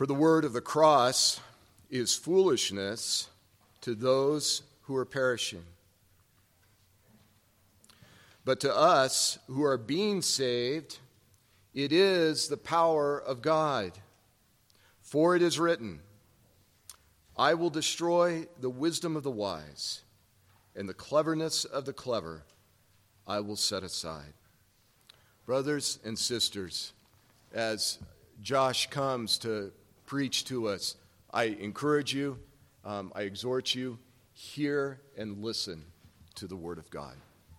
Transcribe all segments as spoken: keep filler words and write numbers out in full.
For the word of the cross is foolishness to those who are perishing. But to us who are being saved, it is the power of God. For it is written, I will destroy the wisdom of the wise, and the cleverness of the clever I will set aside. Brothers and sisters, as Josh comes to preach to us, I encourage you, um, I exhort you, hear and listen to the Word of God.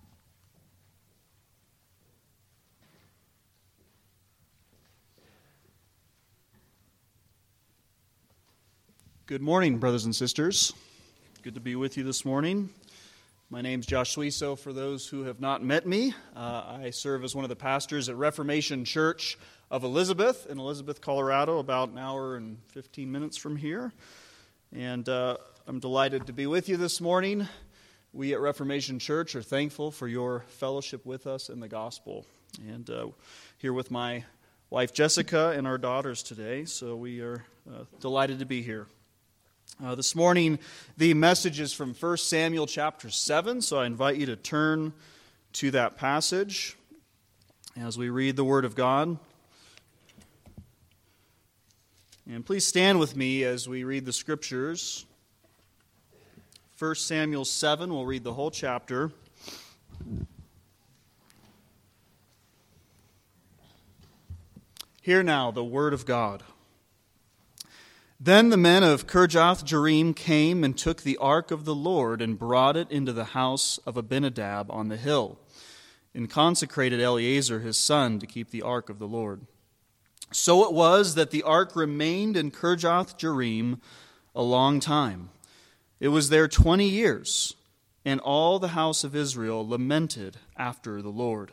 Good morning, brothers and sisters. Good to be with you this morning. My name's Josh Suiso. For those who have not met me, uh, I serve as one of the pastors at Reformation Church of Elizabeth in Elizabeth, Colorado, about an hour and fifteen minutes from here. And uh, I'm delighted to be with you this morning. We at Reformation Church are thankful for your fellowship with us in the gospel. And uh, here with my wife Jessica and our daughters today, so we are uh, delighted to be here. Uh, this morning, the message is from First Samuel chapter seven, so I invite you to turn to that passage as we read the Word of God. And please stand with me as we read the Scriptures. First Samuel seven, we'll read the whole chapter. Hear now the Word of God. Then the men of Kirjath-jearim came and took the ark of the Lord and brought it into the house of Abinadab on the hill, and consecrated Eleazar his son to keep the ark of the Lord. So it was that the ark remained in Kirjath-jearim a long time. It was there twenty years, and all the house of Israel lamented after the Lord.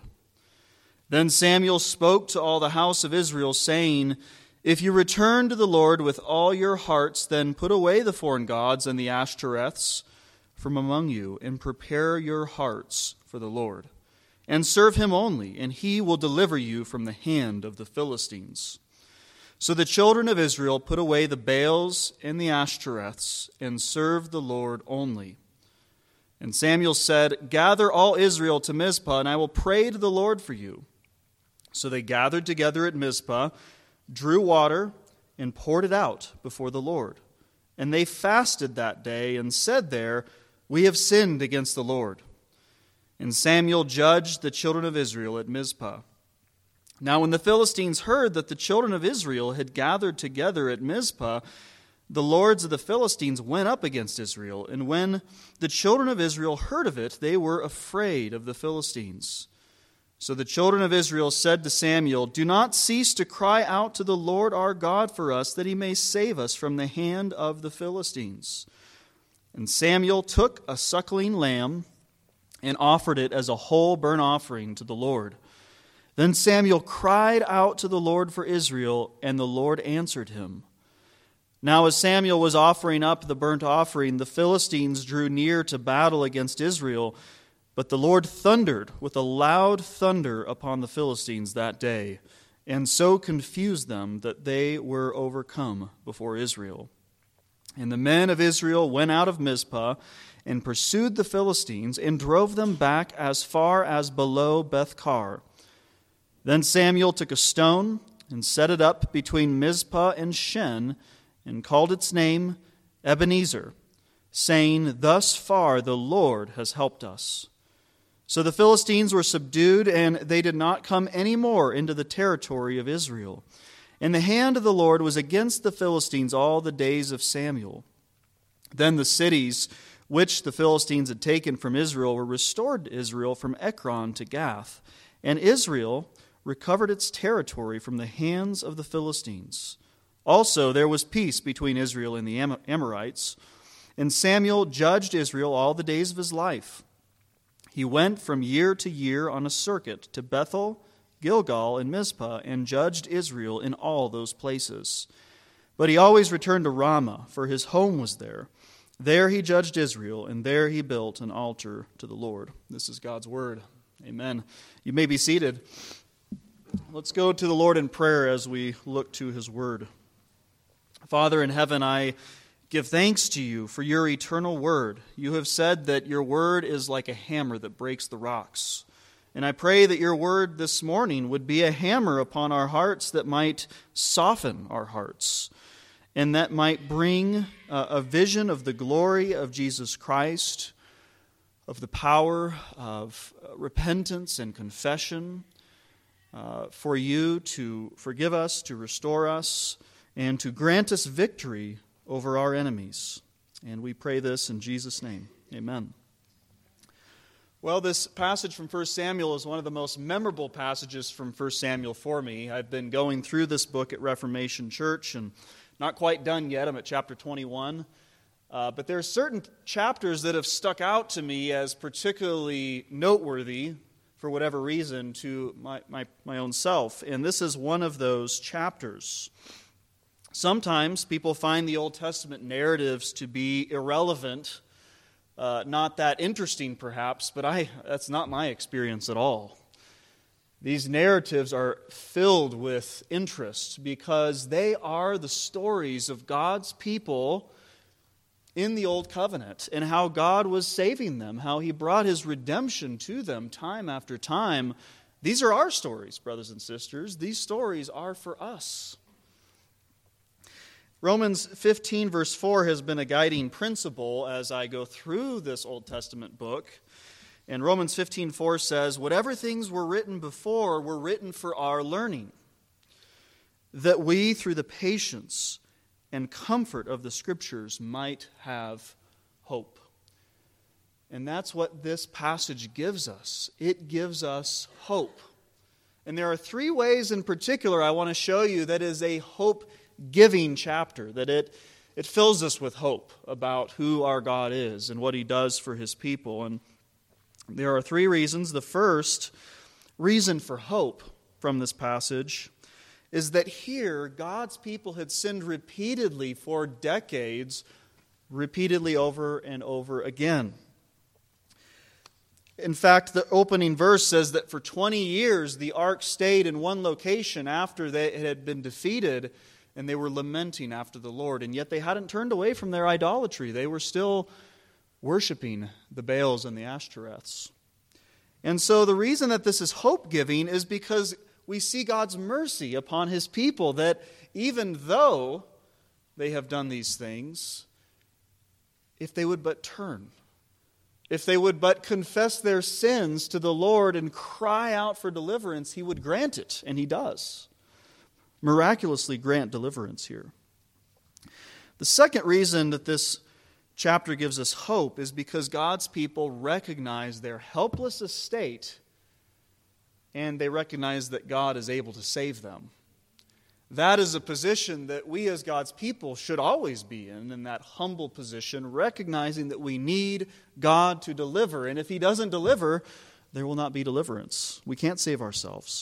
Then Samuel spoke to all the house of Israel, saying, If you return to the Lord with all your hearts, then put away the foreign gods and the Ashtoreths from among you, and prepare your hearts for the Lord, and serve him only, and he will deliver you from the hand of the Philistines. So the children of Israel put away the Baals and the Ashtoreths, and served the Lord only. And Samuel said, Gather all Israel to Mizpah, and I will pray to the Lord for you. So they gathered together at Mizpah, drew water, and poured it out before the Lord. And they fasted that day, and said there, We have sinned against the Lord. And Samuel judged the children of Israel at Mizpah. Now when the Philistines heard that the children of Israel had gathered together at Mizpah, the lords of the Philistines went up against Israel. And when the children of Israel heard of it, they were afraid of the Philistines. So the children of Israel said to Samuel, Do not cease to cry out to the Lord our God for us, that he may save us from the hand of the Philistines. And Samuel took a suckling lamb and offered it as a whole burnt offering to the Lord. Then Samuel cried out to the Lord for Israel, and the Lord answered him. Now as Samuel was offering up the burnt offering, the Philistines drew near to battle against Israel. But the Lord thundered with a loud thunder upon the Philistines that day, and so confused them that they were overcome before Israel. And the men of Israel went out of Mizpah and pursued the Philistines and drove them back as far as below Beth-kar. Then Samuel took a stone and set it up between Mizpah and Shen and called its name Ebenezer, saying, Thus far the Lord has helped us. So the Philistines were subdued, and they did not come any more into the territory of Israel. And the hand of the Lord was against the Philistines all the days of Samuel. Then the cities which the Philistines had taken from Israel were restored to Israel from Ekron to Gath. And Israel recovered its territory from the hands of the Philistines. Also there was peace between Israel and the Amorites. And Samuel judged Israel all the days of his life. He went from year to year on a circuit to Bethel, Gilgal, and Mizpah, and judged Israel in all those places. But he always returned to Ramah, for his home was there. There he judged Israel, and there he built an altar to the Lord. This is God's word. Amen. You may be seated. Let's go to the Lord in prayer as we look to his word. Father in heaven, I give thanks to you for your eternal word. You have said that your word is like a hammer that breaks the rocks. And I pray that your word this morning would be a hammer upon our hearts that might soften our hearts, and that might bring uh, a vision of the glory of Jesus Christ, of the power of uh, repentance and confession, uh, for you to forgive us, to restore us, and to grant us victory over our enemies. And we pray this in Jesus' name. Amen. Well, this passage from First Samuel is one of the most memorable passages from First Samuel for me. I've been going through this book at Reformation Church and not quite done yet. I'm at chapter twenty-one. Uh, but there are certain chapters that have stuck out to me as particularly noteworthy, for whatever reason, to my, my, my own self. And this is one of those chapters. Sometimes people find the Old Testament narratives to be irrelevant, uh, not that interesting perhaps, but I that's not my experience at all. These narratives are filled with interest because they are the stories of God's people in the Old Covenant and how God was saving them, how He brought His redemption to them time after time. These are our stories, brothers and sisters. These stories are for us. Romans fifteen verse four has been a guiding principle as I go through this Old Testament book. And Romans fifteen four says, "Whatever things were written before were written for our learning, that we, through the patience and comfort of the Scriptures, might have hope." And that's what this passage gives us. It gives us hope. And there are three ways in particular I want to show you that is a hope-giving chapter, that it, it fills us with hope about who our God is and what He does for His people. And there are three reasons. The first reason for hope from this passage is that here God's people had sinned repeatedly for decades, repeatedly over and over again. In fact, the opening verse says that for twenty years the ark stayed in one location after they had been defeated, and they were lamenting after the Lord, and yet they hadn't turned away from their idolatry. They were still worshiping the Baals and the Ashtoreths. And so the reason that this is hope-giving is because we see God's mercy upon His people, that even though they have done these things, if they would but turn, if they would but confess their sins to the Lord and cry out for deliverance, He would grant it, and He does. Miraculously grant deliverance here. The second reason that this chapter gives us hope is because God's people recognize their helpless estate, and they recognize that God is able to save them. That is a position that we as God's people should always be in, in that humble position, recognizing that we need God to deliver. And if He doesn't deliver, there will not be deliverance. We can't save ourselves.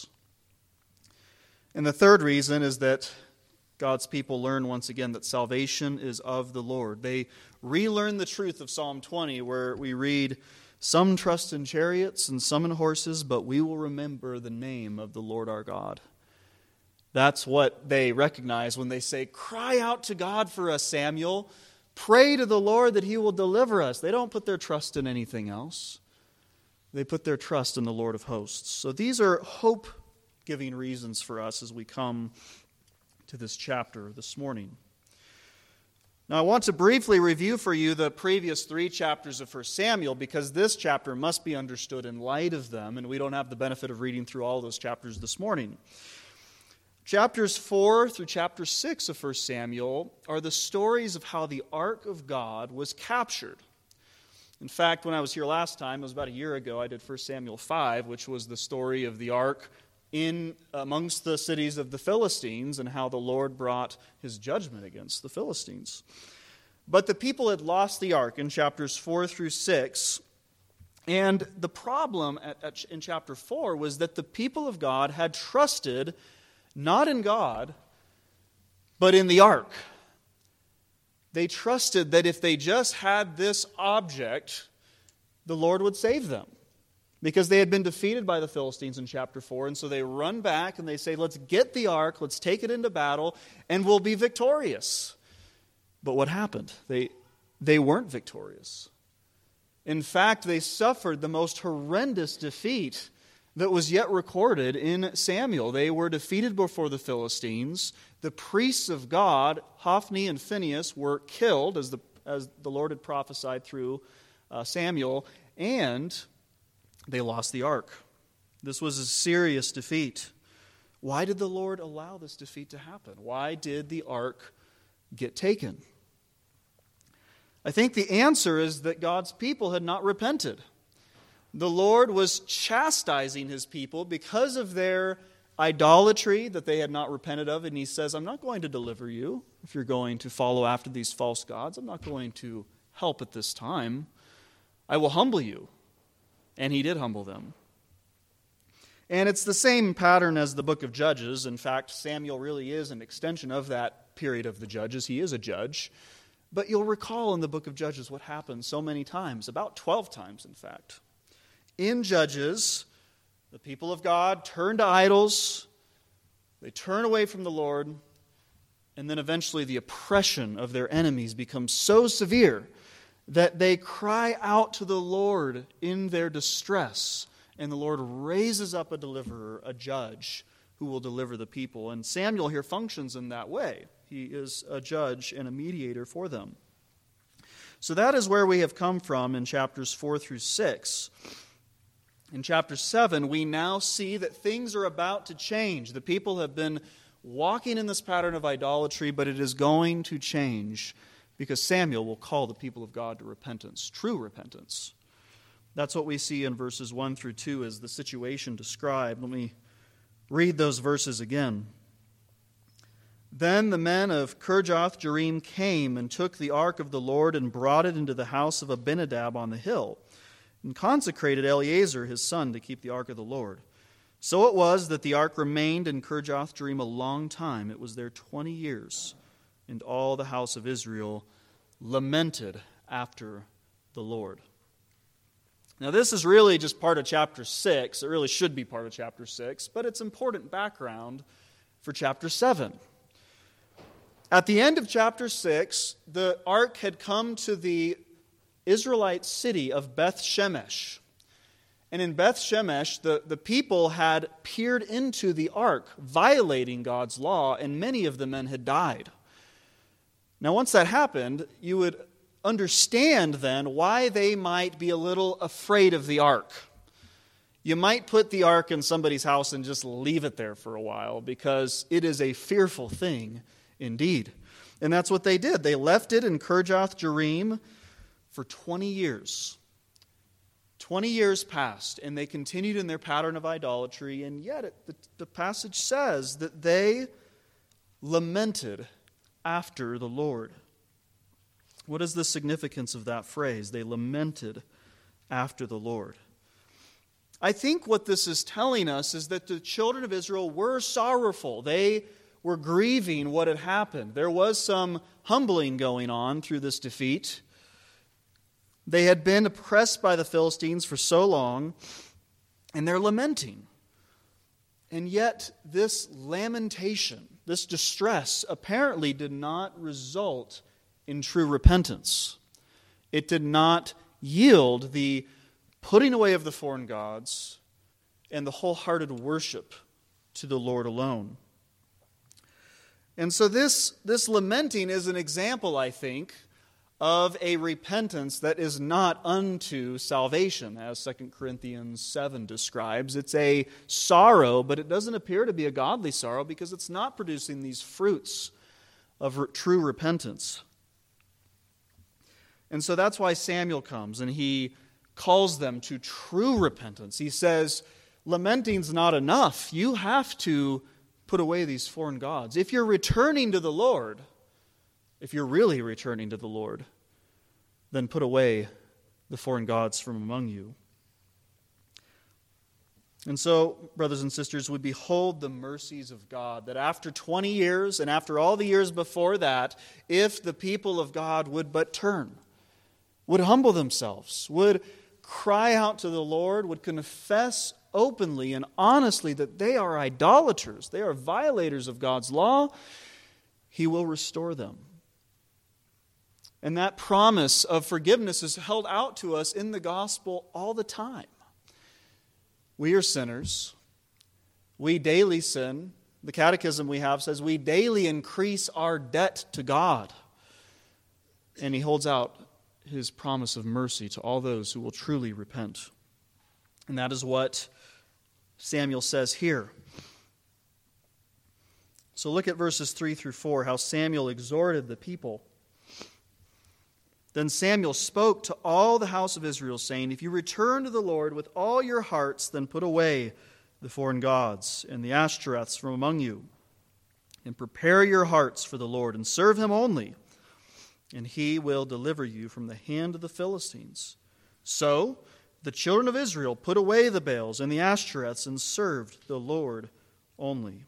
And the third reason is that God's people learn once again that salvation is of the Lord. They relearn the truth of Psalm twenty, where we read, "Some trust in chariots and some in horses, but we will remember the name of the Lord our God." That's what they recognize when they say, "Cry out to God for us, Samuel. Pray to the Lord that He will deliver us." They don't put their trust in anything else. They put their trust in the Lord of hosts. So these are hope-giving reasons for us as we come to this chapter this morning. Now I want to briefly review for you the previous three chapters of First Samuel, because this chapter must be understood in light of them, and we don't have the benefit of reading through all those chapters this morning. Chapters four through chapter six of First Samuel are the stories of how the Ark of God was captured. In fact, when I was here last time, it was about a year ago, I did First Samuel five, which was the story of the Ark in amongst the cities of the Philistines and how the Lord brought His judgment against the Philistines. But the people had lost the ark in chapters four through six, and the problem at, at, in chapter four was that the people of God had trusted not in God, but in the ark. They trusted that if they just had this object, the Lord would save them. Because they had been defeated by the Philistines in chapter four, and so they run back and they say, "Let's get the ark, let's take it into battle, and we'll be victorious." But what happened? They, they weren't victorious. In fact, they suffered the most horrendous defeat that was yet recorded in Samuel. They were defeated before the Philistines. The priests of God, Hophni and Phinehas, were killed, as the, as the Lord had prophesied through uh, Samuel, and they lost the ark. This was a serious defeat. Why did the Lord allow this defeat to happen? Why did the ark get taken? I think the answer is that God's people had not repented. The Lord was chastising his people because of their idolatry that they had not repented of, and he says, I'm not going to deliver you if you're going to follow after these false gods. I'm not going to help at this time. I will humble you. And he did humble them. And it's the same pattern as the book of Judges. In fact, Samuel really is an extension of that period of the Judges. He is a judge. But you'll recall in the book of Judges what happened so many times, about twelve times, in fact. In Judges, the people of God turn to idols, they turn away from the Lord, and then eventually the oppression of their enemies becomes so severe that they cry out to the Lord in their distress, and the Lord raises up a deliverer, a judge, who will deliver the people. And Samuel here functions in that way. He is a judge and a mediator for them. So that is where we have come from in chapters four through six. In chapter seven, we now see that things are about to change. The people have been walking in this pattern of idolatry, but it is going to change because Samuel will call the people of God to repentance, true repentance. That's what we see in verses one through two as the situation described. Let me read those verses again. Then the men of Kirjath Jearim came and took the ark of the Lord and brought it into the house of Abinadab on the hill, and consecrated Eleazar his son to keep the ark of the Lord. So it was that the ark remained in Kirjath Jearim a long time. It was there twenty years, and all the house of Israel lamented after the Lord. Now this is really just part of chapter six. It really should be part of chapter six, but it's important background for chapter seven. At the end of chapter six, the ark had come to the Israelite city of Beth Shemesh. And in Beth Shemesh, the, the people had peered into the ark, violating God's law, and many of the men had died. Now once that happened, you would understand then why they might be a little afraid of the ark. You might put the ark in somebody's house and just leave it there for a while because it is a fearful thing indeed. And that's what they did. They left it in Kirjath Jearim for twenty years. twenty years passed, and they continued in their pattern of idolatry, and yet it, the, the passage says that they lamented after the Lord. What is the significance of that phrase? They lamented after the Lord. I think what this is telling us is that the children of Israel were sorrowful. They were grieving what had happened. There was some humbling going on through this defeat. They had been oppressed by the Philistines for so long, and they're lamenting. And yet this lamentation, this distress, apparently did not result in true repentance. It did not yield the putting away of the foreign gods and the wholehearted worship to the Lord alone. And so this, this lamenting is an example, I think, of a repentance that is not unto salvation, as Second Corinthians seven describes. It's a sorrow, but it doesn't appear to be a godly sorrow because it's not producing these fruits of re- true repentance. And so that's why Samuel comes and he calls them to true repentance. He says, lamenting's not enough. You have to put away these foreign gods. If you're returning to the Lord, if you're really returning to the Lord, then put away the foreign gods from among you. And so, brothers and sisters, we behold the mercies of God, that after twenty years and after all the years before that, if the people of God would but turn, would humble themselves, would cry out to the Lord, would confess openly and honestly that they are idolaters, they are violators of God's law, He will restore them. And that promise of forgiveness is held out to us in the gospel all the time. We are sinners. We daily sin. The catechism we have says we daily increase our debt to God. And he holds out his promise of mercy to all those who will truly repent. And that is what Samuel says here. So look at verses three through four, how Samuel exhorted the people. Then Samuel spoke to all the house of Israel, saying, if you return to the Lord with all your hearts, then put away the foreign gods and the Ashtoreths from among you, and prepare your hearts for the Lord, and serve him only, and he will deliver you from the hand of the Philistines. So the children of Israel put away the Baals and the Ashtoreths and served the Lord only.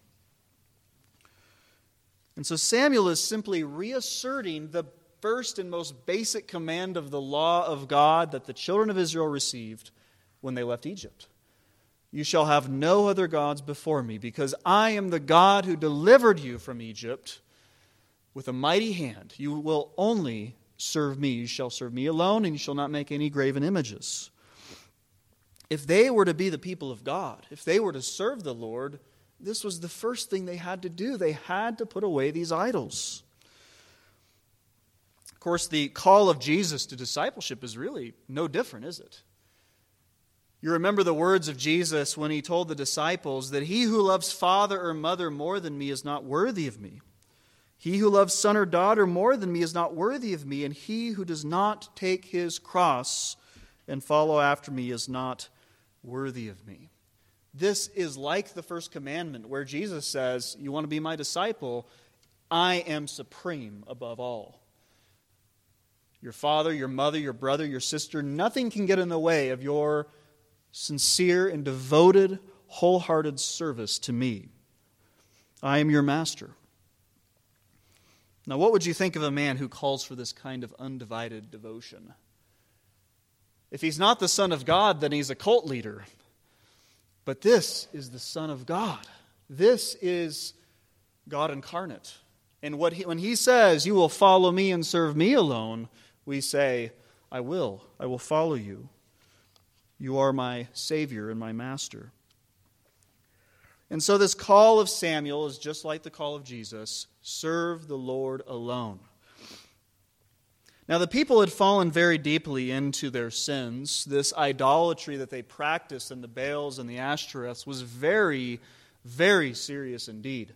And so Samuel is simply reasserting the first and most basic command of the law of God that the children of Israel received when they left Egypt. You shall have no other gods before me, because I am the God who delivered you from Egypt with a mighty hand. You will only serve me. You shall serve me alone, and you shall not make any graven images. If they were to be the people of God, if they were to serve the Lord, this was the first thing they had to do. They had to put away these idols. Of course, the call of Jesus to discipleship is really no different, is it? You remember the words of Jesus when he told the disciples that he who loves father or mother more than me is not worthy of me. He who loves son or daughter more than me is not worthy of me, and he who does not take his cross and follow after me is not worthy of me. This is like the first commandment where Jesus says, you want to be my disciple? I am supreme above all. Your father, your mother, your brother, your sister, nothing can get in the way of your sincere and devoted, wholehearted service to me. I am your master. Now, what would you think of a man who calls for this kind of undivided devotion? If he's not the Son of God, then he's a cult leader. But this is the Son of God. This is God incarnate. And what he, when he says, you will follow me and serve me alone, we say, I will. I will follow you. You are my Savior and my Master. And so this call of Samuel is just like the call of Jesus. Serve the Lord alone. Now the people had fallen very deeply into their sins. This idolatry that they practiced in the Baals and the Ashtoreths was very, very serious indeed.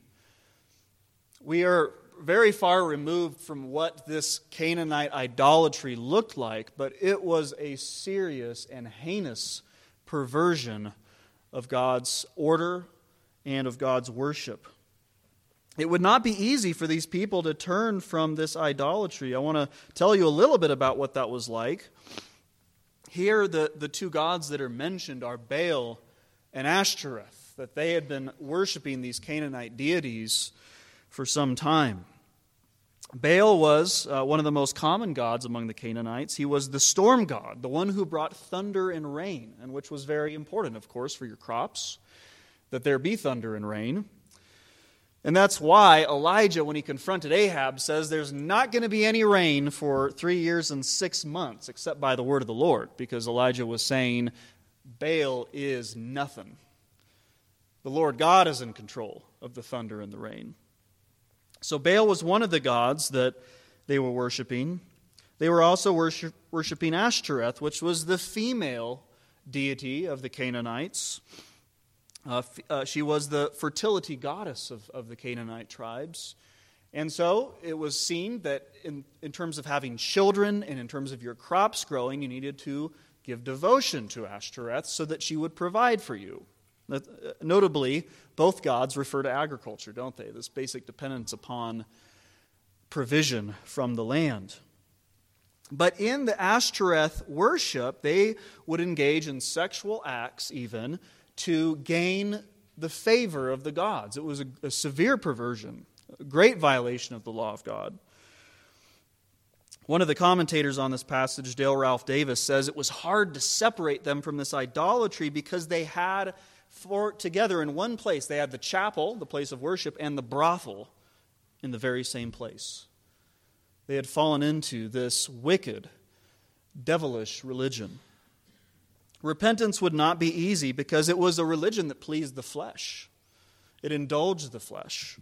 We are very far removed from what this Canaanite idolatry looked like, but it was a serious and heinous perversion of God's order and of God's worship. It would not be easy for these people to turn from this idolatry. I want to tell you a little bit about what that was like. Here, the, the two gods that are mentioned are Baal and Ashtoreth, that they had been worshiping these Canaanite deities for some time. Baal was uh, one of the most common gods among the Canaanites. He was the storm god, the one who brought thunder and rain, and which was very important, of course, for your crops, that there be thunder and rain. And that's why Elijah, when he confronted Ahab, says there's not going to be any rain for three years and six months, except by the word of the Lord, because Elijah was saying, Baal is nothing. The Lord God is in control of the thunder and the rain. So Baal was one of the gods that they were worshiping. They were also worship, worshiping Ashtoreth, which was the female deity of the Canaanites. Uh, uh, she was the fertility goddess of, of the Canaanite tribes. And so it was seen that in, in terms of having children and in terms of your crops growing, you needed to give devotion to Ashtoreth so that she would provide for you. Notably, both gods refer to agriculture, don't they? This basic dependence upon provision from the land. But in the Ashtoreth worship, they would engage in sexual acts even to gain the favor of the gods. It was a, a severe perversion, a great violation of the law of God. One of the commentators on this passage, Dale Ralph Davis, says it was hard to separate them from this idolatry because they had for together in one place. They had the chapel, the place of worship, and the brothel in the very same place. They had fallen into this wicked, devilish religion. Repentance would not be easy because it was a religion that pleased the flesh. It indulged the flesh.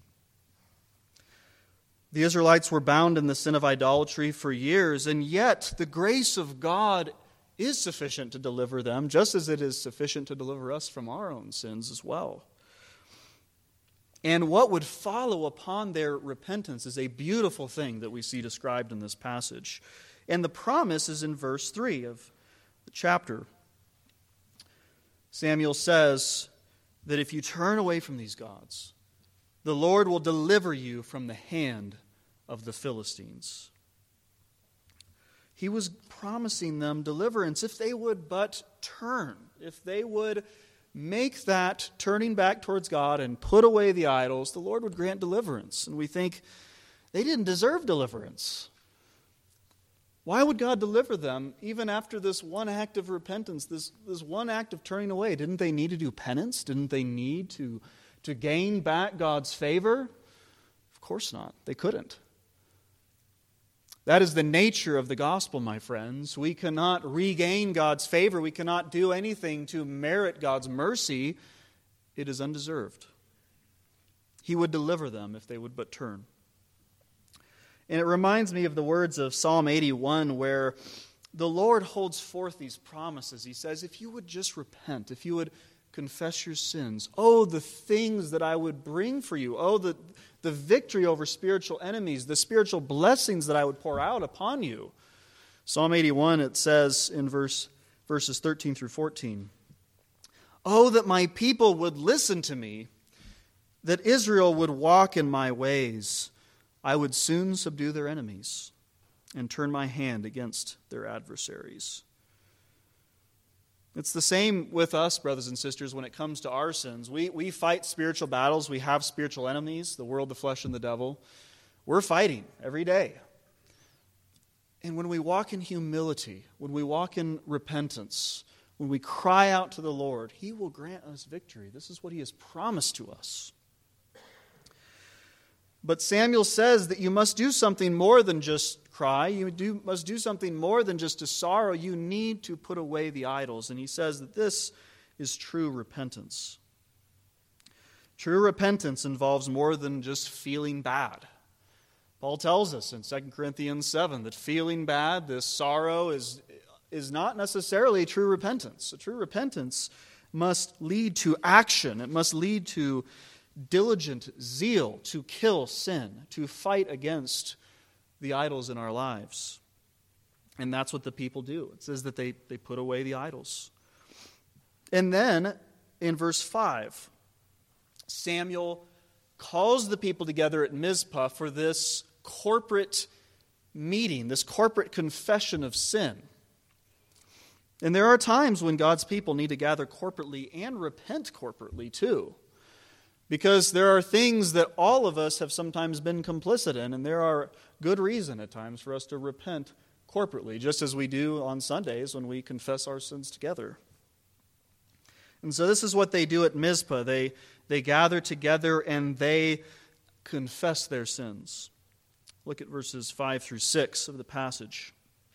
The Israelites were bound in the sin of idolatry for years, and yet the grace of God is sufficient to deliver them, just as it is sufficient to deliver us from our own sins as well. And what would follow upon their repentance is a beautiful thing that we see described in this passage. And the promise is in verse three of the chapter. Samuel says that if you turn away from these gods, the Lord will deliver you from the hand of the Philistines. He was promising them deliverance if they would but turn, if they would make that turning back towards God and put away the idols, the Lord would grant deliverance. And we think they didn't deserve deliverance. Why would God deliver them even after this one act of repentance, this, this one act of turning away? Didn't they need to do penance? Didn't they need to, to gain back God's favor? Of course not. They couldn't. That is the nature of the gospel, my friends. We cannot regain God's favor. We cannot do anything to merit God's mercy. It is undeserved. He would deliver them if they would but turn. And it reminds me of the words of Psalm eighty-one, where the Lord holds forth these promises. He says, if you would just repent, if you would confess your sins, oh, the things that I would bring for you, oh, the, the victory over spiritual enemies, the spiritual blessings that I would pour out upon you. Psalm eighty-one, it says in verse verses thirteen through fourteen, oh, that my people would listen to me, that Israel would walk in my ways. I would soon subdue their enemies and turn my hand against their adversaries. It's the same with us, brothers and sisters, when it comes to our sins. We, we fight spiritual battles. We have spiritual enemies, the world, the flesh, and the devil. We're fighting every day. And when we walk in humility, when we walk in repentance, when we cry out to the Lord, He will grant us victory. This is what He has promised to us. But Samuel says that you must do something more than just cry. You do, must do something more than just to sorrow. You need to put away the idols. And he says that this is true repentance. True repentance involves more than just feeling bad. Paul tells us in Second Corinthians seven that feeling bad, this sorrow, is, is not necessarily true repentance. A true repentance must lead to action. It must lead to diligent zeal to kill sin, to fight against the idols in our lives. And that's what the people do. It says that they, they put away the idols. And then, in verse five, Samuel calls the people together at Mizpah for this corporate meeting, this corporate confession of sin. And there are times when God's people need to gather corporately and repent corporately too. Because there are things that all of us have sometimes been complicit in, and there are good reason at times for us to repent corporately, just as we do on Sundays when we confess our sins together. And so this is what they do at Mizpah. They, they gather together and they confess their sins. Look at verses five through six of the passage.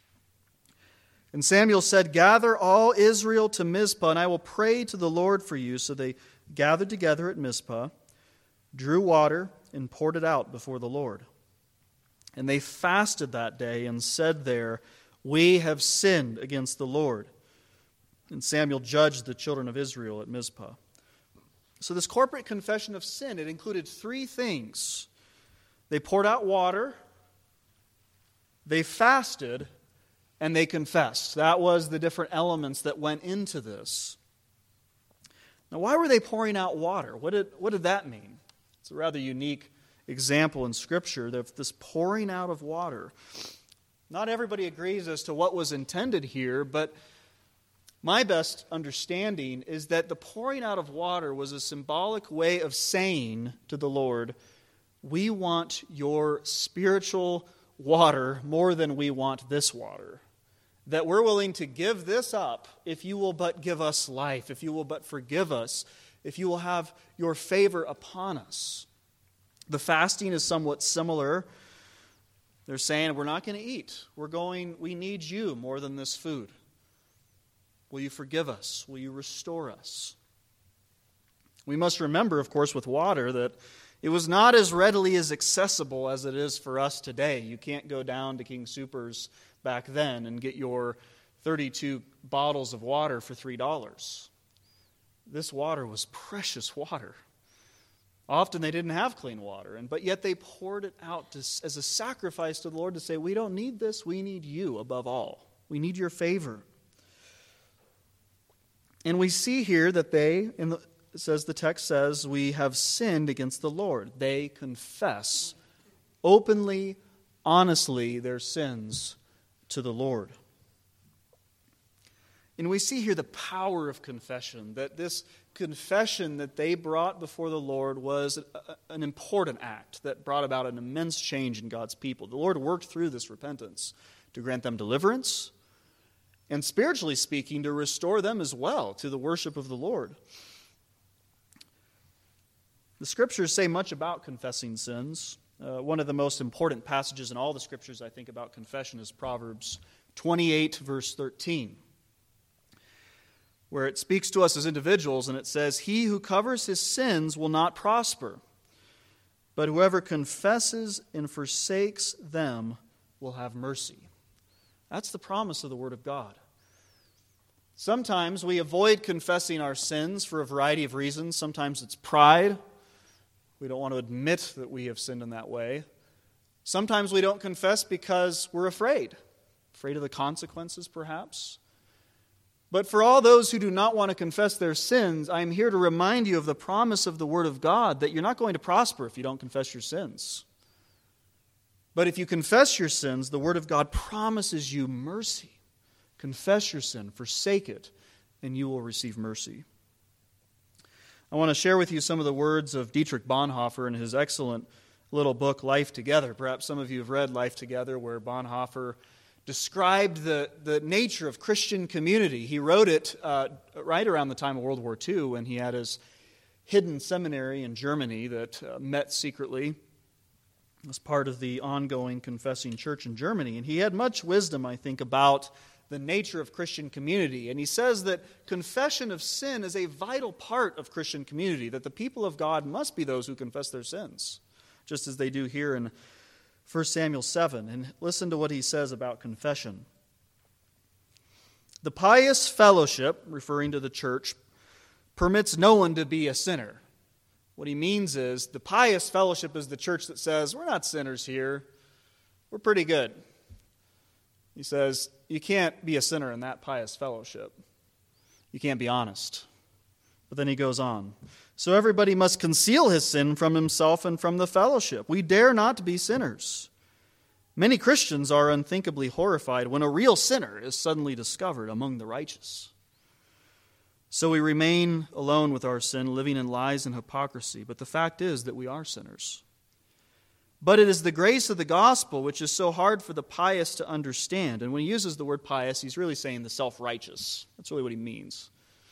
And Samuel said, gather all Israel to Mizpah, and I will pray to the Lord for you. So they gathered together at Mizpah, drew water, and poured it out before the Lord. And they fasted that day and said there, we have sinned against the Lord. And Samuel judged the children of Israel at Mizpah. So this corporate confession of sin, it included three things. They poured out water, they fasted, and they confessed. That was the different elements that went into this. Now, why were they pouring out water? What did, what did that mean? It's a rather unique example in Scripture of this pouring out of water. Not everybody agrees as to what was intended here, but my best understanding is that the pouring out of water was a symbolic way of saying to the Lord, we want your spiritual water more than we want this water. That we're willing to give this up if you will but give us life, if you will but forgive us, if you will have your favor upon us. The fasting is somewhat similar. They're saying, we're not going to eat. We're going, we need you more than this food. Will you forgive us? Will you restore us? We must remember, of course, with water that it was not as readily as accessible as it is for us today. You can't go down to King Soopers back then and get your thirty-two bottles of water for three dollars. This water was precious water. Often they didn't have clean water, and but yet they poured it out to, as a sacrifice to the Lord to say, we don't need this, we need you above all. We need your favor. And we see here that they, in the, it says the text says, we have sinned against the Lord. They confess openly, honestly their sins to the Lord. And we see here the power of confession, that this confession that they brought before the Lord was a, an important act that brought about an immense change in God's people. The Lord worked through this repentance to grant them deliverance, and spiritually speaking, to restore them as well to the worship of the Lord. The Scriptures say much about confessing sins. Uh, one of the most important passages in all the Scriptures, I think, about confession is Proverbs twenty-eight, verse thirteen. Where it speaks to us as individuals, and it says, he who covers his sins will not prosper, but whoever confesses and forsakes them will have mercy. That's the promise of the Word of God. Sometimes we avoid confessing our sins for a variety of reasons. Sometimes it's pride. We don't want to admit that we have sinned in that way. Sometimes we don't confess because we're afraid, afraid of the consequences perhaps. But for all those who do not want to confess their sins, I am here to remind you of the promise of the Word of God that you're not going to prosper if you don't confess your sins. But if you confess your sins, the Word of God promises you mercy. Confess your sin, forsake it, and you will receive mercy. I want to share with you some of the words of Dietrich Bonhoeffer in his excellent little book, Life Together. Perhaps some of you have read Life Together, where Bonhoeffer described the, the nature of Christian community. He wrote it uh, right around the time of World War Two when he had his hidden seminary in Germany that uh, met secretly as part of the ongoing confessing church in Germany. And he had much wisdom, I think, about the nature of Christian community. And he says that confession of sin is a vital part of Christian community, that the people of God must be those who confess their sins, just as they do here in First Samuel seven, and listen to what he says about confession. The pious fellowship, referring to the church, permits no one to be a sinner. What he means is the pious fellowship is the church that says, we're not sinners here, we're pretty good. He says, you can't be a sinner in that pious fellowship. You can't be honest. But then he goes on. So everybody must conceal his sin from himself and from the fellowship. We dare not be sinners. Many Christians are unthinkably horrified when a real sinner is suddenly discovered among the righteous. So we remain alone with our sin, living in lies and hypocrisy. But the fact is that we are sinners. But it is the grace of the gospel which is so hard for the pious to understand. And when he uses the word pious, he's really saying the self-righteous. That's really what he means.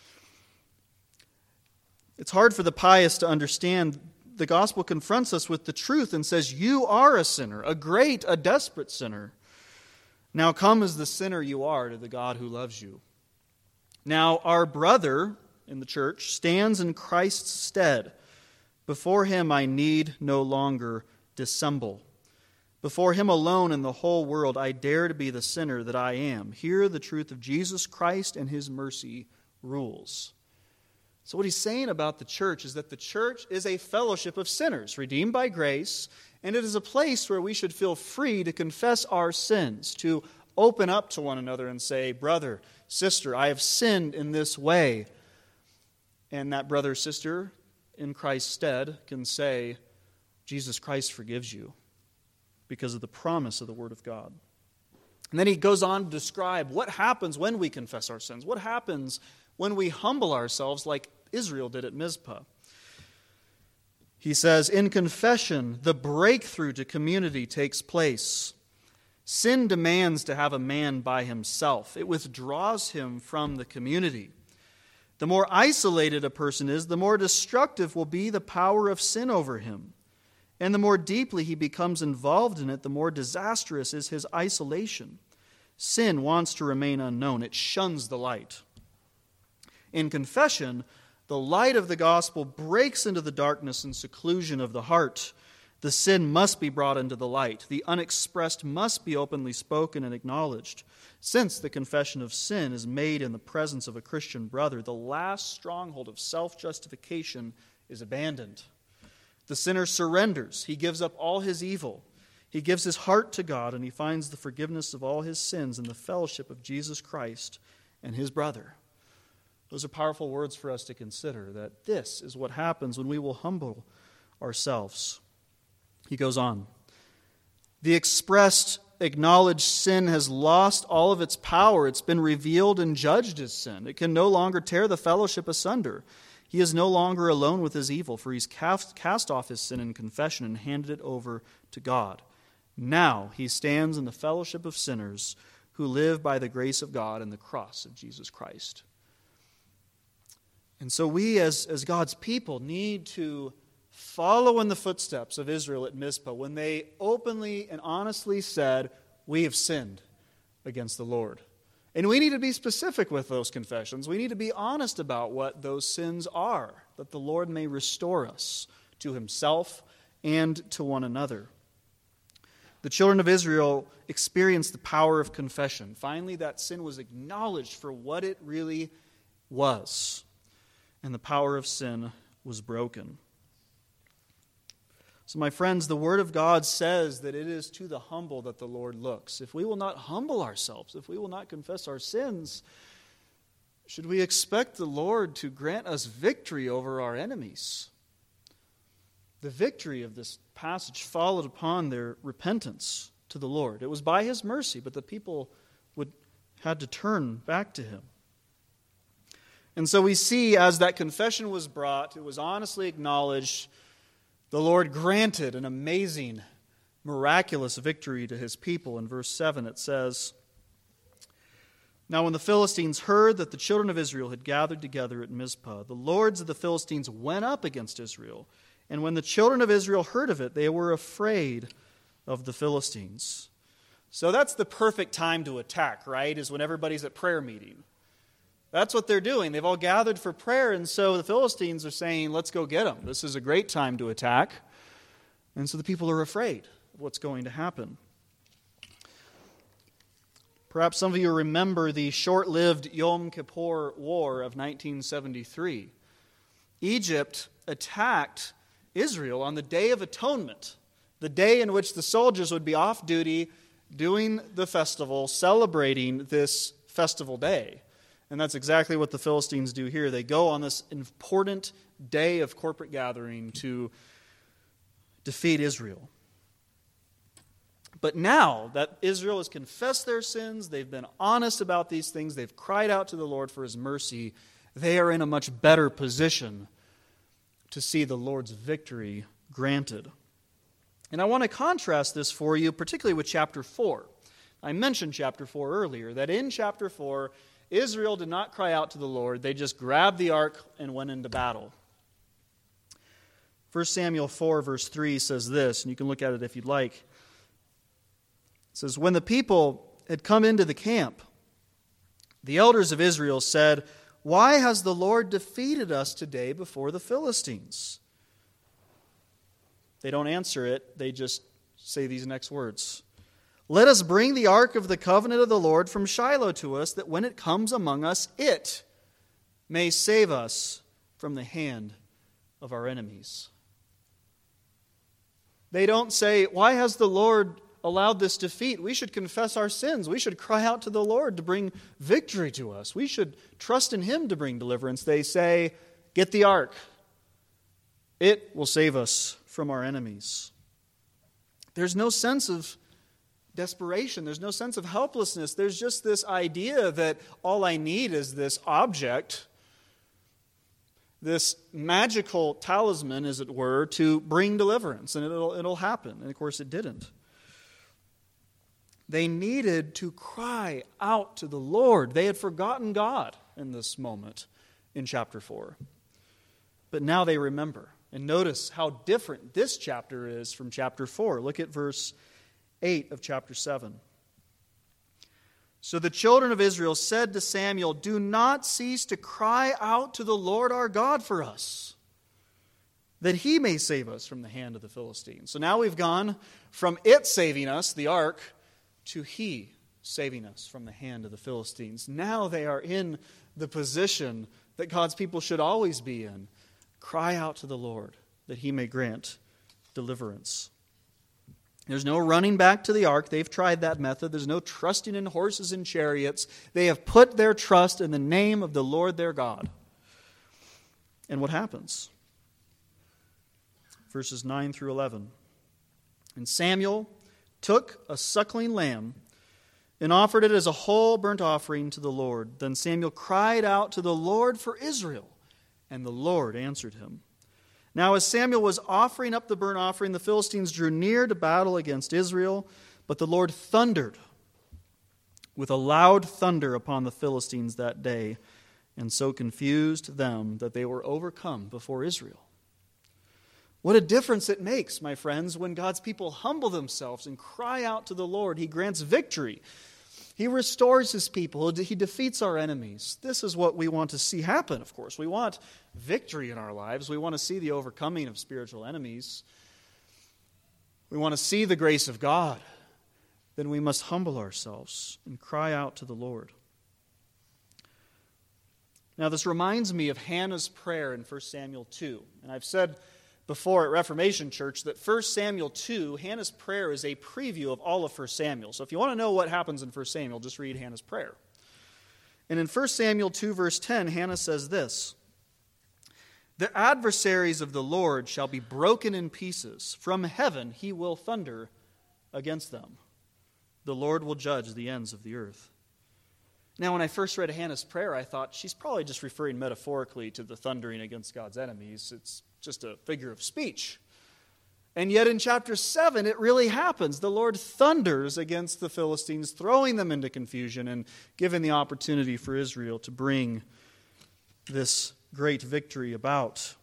It's hard for the pious to understand. The gospel confronts us with the truth and says, you are a sinner, a great, a desperate sinner. Now come as the sinner you are to the God who loves you. Now our brother in the church stands in Christ's stead. Before him I need no longer dissemble. Before him alone in the whole world I dare to be the sinner that I am. Here the truth of Jesus Christ and his mercy rules. So what he's saying about the church is that the church is a fellowship of sinners, redeemed by grace, and it is a place where we should feel free to confess our sins, to open up to one another and say, brother, sister, I have sinned in this way. And that brother, sister, in Christ's stead, can say, Jesus Christ forgives you because of the promise of the Word of God. And then he goes on to describe what happens when we confess our sins. What happens when we humble ourselves like Israel did at Mizpah. He says, in confession, the breakthrough to community takes place. Sin demands to have a man by himself. It withdraws him from the community. The more isolated a person is, the more destructive will be the power of sin over him. And the more deeply he becomes involved in it, the more disastrous is his isolation. Sin wants to remain unknown. It shuns the light. In confession, the light of the gospel breaks into the darkness and seclusion of the heart. The sin must be brought into the light. The unexpressed must be openly spoken and acknowledged. Since the confession of sin is made in the presence of a Christian brother, the last stronghold of self-justification is abandoned. The sinner surrenders. He gives up all his evil. He gives his heart to God, and he finds the forgiveness of all his sins in the fellowship of Jesus Christ and his brother. Those are powerful words for us to consider, that this is what happens when we will humble ourselves. He goes on. The expressed, acknowledged sin has lost all of its power. It's been revealed and judged as sin. It can no longer tear the fellowship asunder. He is no longer alone with his evil, for he's cast, cast off his sin in confession and handed it over to God. Now he stands in the fellowship of sinners who live by the grace of God and the cross of Jesus Christ. And so we as, as God's people need to follow in the footsteps of Israel at Mizpah when they openly and honestly said, "We have sinned against the Lord." And we need to be specific with those confessions. We need to be honest about what those sins are, that the Lord may restore us to himself and to one another. The children of Israel experienced the power of confession. Finally, that sin was acknowledged for what it really was, and the power of sin was broken. So, my friends, the Word of God says that it is to the humble that the Lord looks. If we will not humble ourselves, if we will not confess our sins, should we expect the Lord to grant us victory over our enemies? The victory of this passage followed upon their repentance to the Lord. It was by his mercy, but the people would had to turn back to him. And so we see as that confession was brought, it was honestly acknowledged, the Lord granted an amazing, miraculous victory to his people. In verse seven it says, "Now when the Philistines heard that the children of Israel had gathered together at Mizpah, the lords of the Philistines went up against Israel. And when the children of Israel heard of it, they were afraid of the Philistines." So that's the perfect time to attack, right? Is when everybody's at prayer meeting. That's what they're doing. They've all gathered for prayer, and so the Philistines are saying, "Let's go get them. This is a great time to attack." And so the people are afraid of what's going to happen. Perhaps some of you remember the short-lived Yom Kippur War of nineteen seventy-three. Egypt attacked Israel on the Day of Atonement, the day in which the soldiers would be off duty doing the festival, celebrating this festival day. And that's exactly what the Philistines do here. They go on this important day of corporate gathering to defeat Israel. But now that Israel has confessed their sins, they've been honest about these things, they've cried out to the Lord for his mercy, they are in a much better position to see the Lord's victory granted. And I want to contrast this for you, particularly with chapter four. I mentioned chapter four earlier, that in chapter four, Israel did not cry out to the Lord. They just grabbed the ark and went into battle. First Samuel four, verse three says this, and you can look at it if you'd like. It says, "When the people had come into the camp, the elders of Israel said, 'Why has the Lord defeated us today before the Philistines?'" They don't answer it. They just say these next words. "Let us bring the ark of the covenant of the Lord from Shiloh to us, that when it comes among us, it may save us from the hand of our enemies." They don't say, "Why has the Lord allowed this defeat? We should confess our sins. We should cry out to the Lord to bring victory to us. We should trust in him to bring deliverance." They say, "Get the ark. It will save us from our enemies." There's no sense of desperation. There's no sense of helplessness. There's just this idea that all I need is this object, this magical talisman, as it were, to bring deliverance, and it'll, it'll happen. And of course it didn't. They needed to cry out to the Lord. They had forgotten God in this moment in chapter four. But now they remember. And notice how different this chapter is from chapter four. Look at verse eight of chapter seven. So the children of Israel said to Samuel, "Do not cease to cry out to the Lord our God for us, that he may save us from the hand of the Philistines." So now we've gone from it saving us, the ark, to he saving us from the hand of the Philistines. Now they are in the position that God's people should always be in. Cry out to the Lord that he may grant deliverance. There's no running back to the ark. They've tried that method. There's no trusting in horses and chariots. They have put their trust in the name of the Lord their God. And what happens? Verses nine through eleven. And Samuel took a suckling lamb and offered it as a whole burnt offering to the Lord. Then Samuel cried out to the Lord for Israel, and the Lord answered him. Now as Samuel was offering up the burnt offering, the Philistines drew near to battle against Israel, but the Lord thundered with a loud thunder upon the Philistines that day, and so confused them that they were overcome before Israel. What a difference it makes, my friends, when God's people humble themselves and cry out to the Lord. He grants victory. He restores his people. He defeats our enemies. This is what we want to see happen, of course. We want victory in our lives. We want to see the overcoming of spiritual enemies. We want to see the grace of God. Then we must humble ourselves and cry out to the Lord. Now, this reminds me of Hannah's prayer in First Samuel two. And I've said before at Reformation Church that First Samuel two, Hannah's prayer is a preview of all of First Samuel. So if you want to know what happens in First Samuel, just read Hannah's prayer. And in First Samuel two, verse ten, Hannah says this: "The adversaries of the Lord shall be broken in pieces. From heaven he will thunder against them. The Lord will judge the ends of the earth." Now, when I first read Hannah's prayer, I thought she's probably just referring metaphorically to the thundering against God's enemies. It's just a figure of speech. And yet in chapter seven, it really happens. The Lord thunders against the Philistines, throwing them into confusion and giving the opportunity for Israel to bring this great victory about.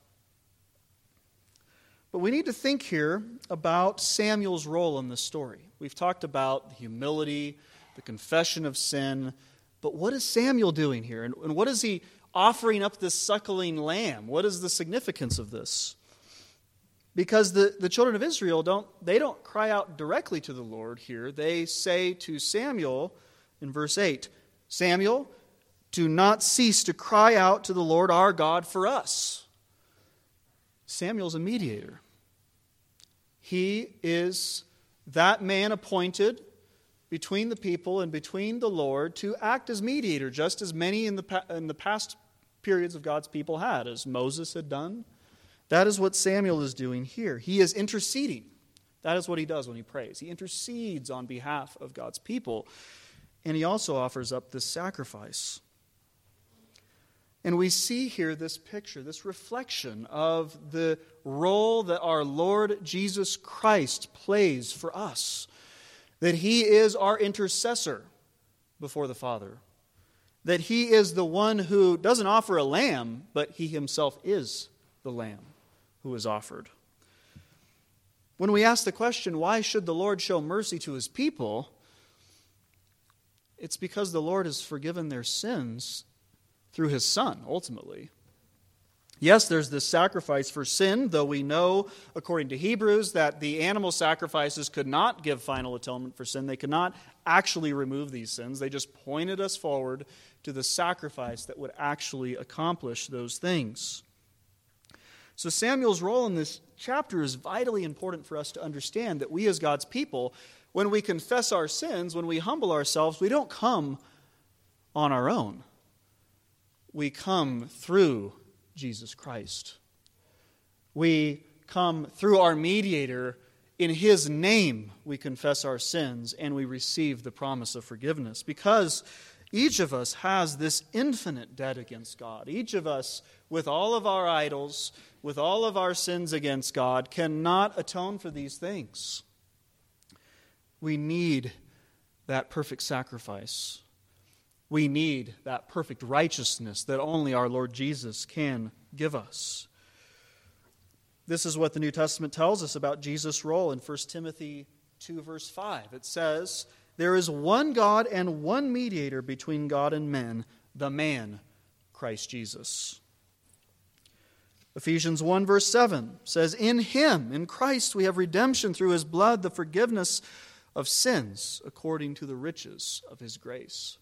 But we need to think here about Samuel's role in this story. We've talked about the humility, the confession of sin, but what is Samuel doing here? And, and what is he offering up this suckling lamb? What is the significance of this? Because the, the children of Israel, don't they don't cry out directly to the Lord here. They say to Samuel in verse eight, "Samuel, do not cease to cry out to the Lord our God for us." Samuel's a mediator. He is that man appointed between the people and between the Lord to act as mediator, just as many in the in the past periods of God's people had, as Moses had done. That is what Samuel is doing here. He is interceding. That is what he does when he prays. He intercedes on behalf of God's people, and he also offers up this sacrifice. And we see here this picture, this reflection of the role that our Lord Jesus Christ plays for us. That he is our intercessor before the Father. That he is the one who doesn't offer a lamb, but he himself is the lamb who is offered. When we ask the question, why should the Lord show mercy to his people? It's because the Lord has forgiven their sins through his Son, ultimately. Yes, there's this sacrifice for sin, though we know, according to Hebrews, that the animal sacrifices could not give final atonement for sin. They could not actually remove these sins. They just pointed us forward to the sacrifice that would actually accomplish those things. So Samuel's role in this chapter is vitally important for us to understand that we as God's people, when we confess our sins, when we humble ourselves, we don't come on our own. We come through Jesus Christ. We come through our mediator. In his name we confess our sins and we receive the promise of forgiveness, because each of us has this infinite debt against God. Each of us, with all of our idols, with all of our sins against God, cannot atone for these things. We need that perfect sacrifice. We need that perfect righteousness that only our Lord Jesus can give us. This is what the New Testament tells us about Jesus' role in First Timothy two, verse five. It says, "There is one God and one mediator between God and men, the man, Christ Jesus." Ephesians one, verse seven says, "In him, in Christ, we have redemption through his blood, the forgiveness of sins, according to the riches of his grace."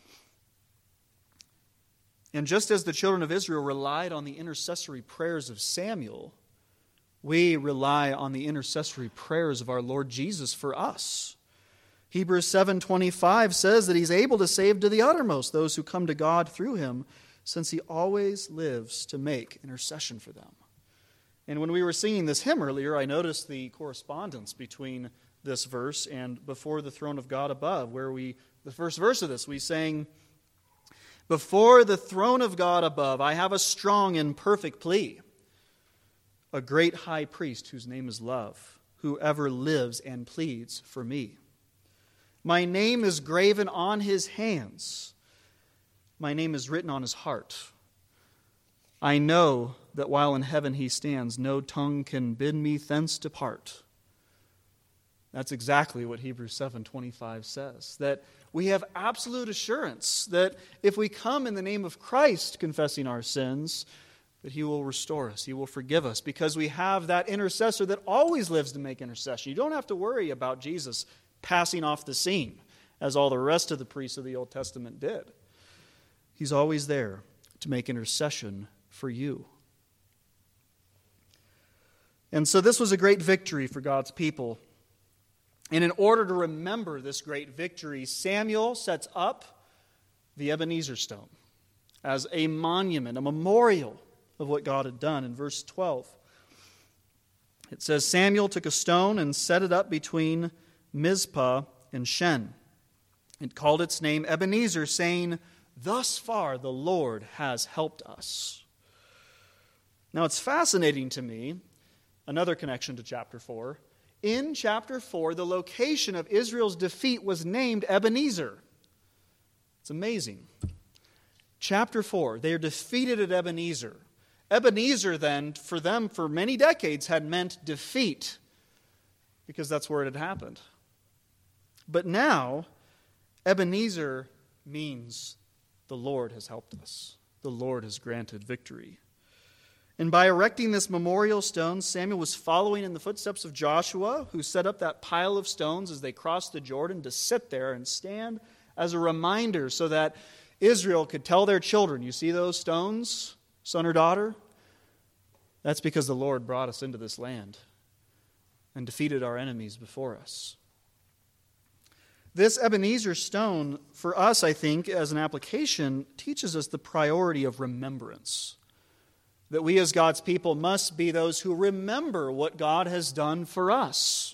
And just as the children of Israel relied on the intercessory prayers of Samuel, we rely on the intercessory prayers of our Lord Jesus for us. Hebrews seven twenty-five says that he's able to save to the uttermost those who come to God through him, since he always lives to make intercession for them. And when we were singing this hymn earlier, I noticed the correspondence between this verse and "Before the throne of God above," where we, the first verse of this, we sang, "Before the throne of God above, I have a strong and perfect plea, a great high priest whose name is love, who ever lives and pleads for me. My name is graven on his hands. My name is written on his heart. I know that while in heaven he stands, no tongue can bid me thence depart." That's exactly what Hebrews seven twenty-five says, that we have absolute assurance that if we come in the name of Christ confessing our sins, that he will restore us, he will forgive us, because we have that intercessor that always lives to make intercession. You don't have to worry about Jesus passing off the scene, as all the rest of the priests of the Old Testament did. He's always there to make intercession for you. And so this was a great victory for God's people. And in order to remember this great victory, Samuel sets up the Ebenezer stone as a monument, a memorial of what God had done. In verse twelve, it says, "Samuel took a stone and set it up between Mizpah and Shen, and called its name Ebenezer, saying, 'Thus far the Lord has helped us.'" Now it's fascinating to me, another connection to chapter four. In chapter four, the location of Israel's defeat was named Ebenezer. It's amazing. Chapter four, they are defeated at Ebenezer. Ebenezer then, for them for many decades, had meant defeat, because that's where it had happened. But now, Ebenezer means the Lord has helped us. The Lord has granted victory. And by erecting this memorial stone, Samuel was following in the footsteps of Joshua, who set up that pile of stones as they crossed the Jordan to sit there and stand as a reminder so that Israel could tell their children, "You see those stones, son or daughter? That's because the Lord brought us into this land and defeated our enemies before us." This Ebenezer stone, for us, I think, as an application, teaches us the priority of remembrance. That we as God's people must be those who remember what God has done for us.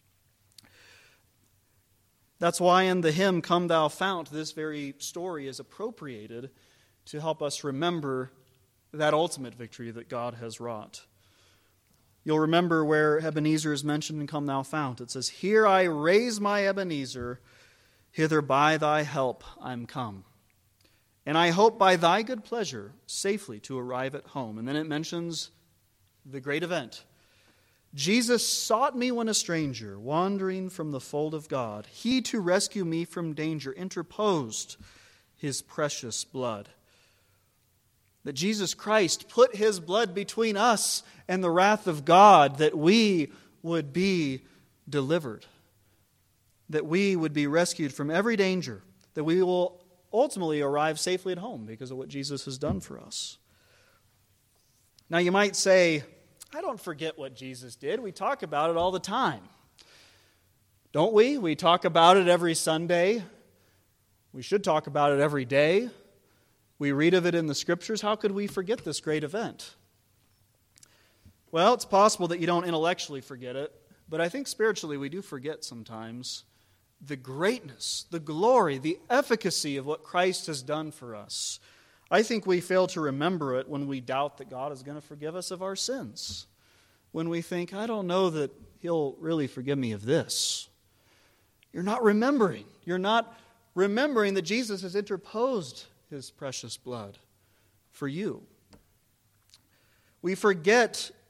That's why in the hymn, "Come Thou Fount," this very story is appropriated to help us remember that ultimate victory that God has wrought. You'll remember where Ebenezer is mentioned in "Come Thou Fount." It says, "Here I raise my Ebenezer, hither by thy help I'm come. And I hope by thy good pleasure safely to arrive at home." And then it mentions the great event. "Jesus sought me when a stranger, wandering from the fold of God. He to rescue me from danger interposed his precious blood." That Jesus Christ put his blood between us and the wrath of God, that we would be delivered. That we would be rescued from every danger. That we will ultimately arrive safely at home because of what Jesus has done for us. Now you might say, "I don't forget what Jesus did. We talk about it all the time." Don't we? We talk about it every Sunday. We should talk about it every day. We read of it in the Scriptures. How could we forget this great event? Well, it's possible that you don't intellectually forget it, but I think spiritually we do forget sometimes the greatness, the glory, the efficacy of what Christ has done for us. I think we fail to remember it when we doubt that God is going to forgive us of our sins. When we think, "I don't know that he'll really forgive me of this." You're not remembering. You're not remembering that Jesus has interposed his precious blood for you. We forget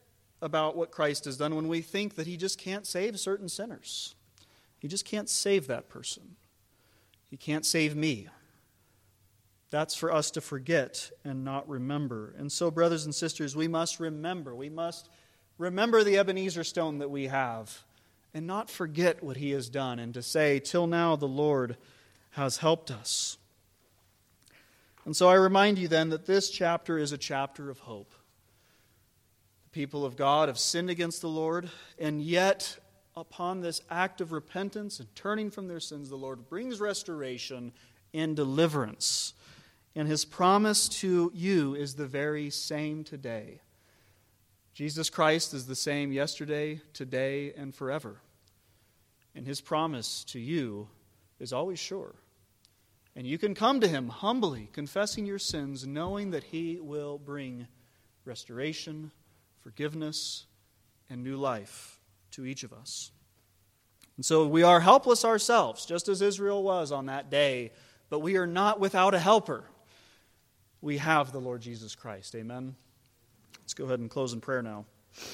about what Christ has done when we think that he just can't save certain sinners. He just can't save that person. He can't save me. That's for us to forget and not remember. And so, brothers and sisters, we must remember. We must remember the Ebenezer stone that we have and not forget what he has done, and to say, till now the Lord has helped us. And so I remind you then that this chapter is a chapter of hope. The people of God have sinned against the Lord, and yet upon this act of repentance and turning from their sins, the Lord brings restoration and deliverance. And his promise to you is the very same today. Jesus Christ is the same yesterday, today, and forever. And his promise to you is always sure. And you can come to him humbly, confessing your sins, knowing that he will bring restoration, forgiveness, and new life to each of us. And so we are helpless ourselves, just as Israel was on that day, but we are not without a helper. We have the Lord Jesus Christ. Amen. Let's go ahead and close in prayer now.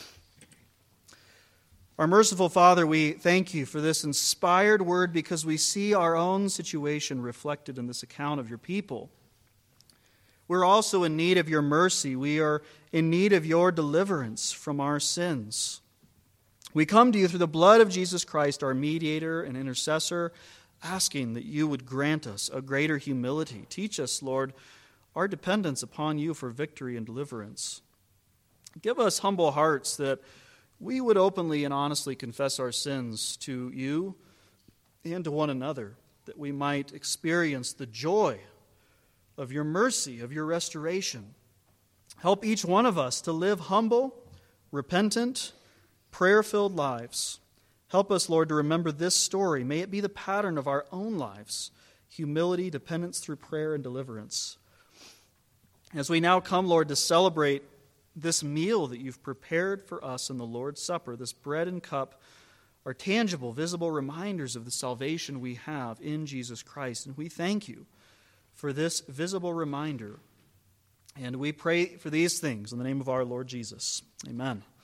Our merciful Father, we thank you for this inspired word because we see our own situation reflected in this account of your people. We're also in need of your mercy. We are in need of your deliverance from our sins. We come to you through the blood of Jesus Christ, our mediator and intercessor, asking that you would grant us a greater humility. Teach us, Lord, our dependence upon you for victory and deliverance. Give us humble hearts that we would openly and honestly confess our sins to you and to one another, that we might experience the joy of your mercy, of your restoration. Help each one of us to live humble, repentant, prayer-filled lives. Help us, Lord, to remember this story. May it be the pattern of our own lives, humility, dependence through prayer and deliverance. As we now come, Lord, to celebrate this meal that you've prepared for us in the Lord's Supper, this bread and cup, are tangible, visible reminders of the salvation we have in Jesus Christ. And we thank you for this visible reminder. And we pray for these things in the name of our Lord Jesus. Amen.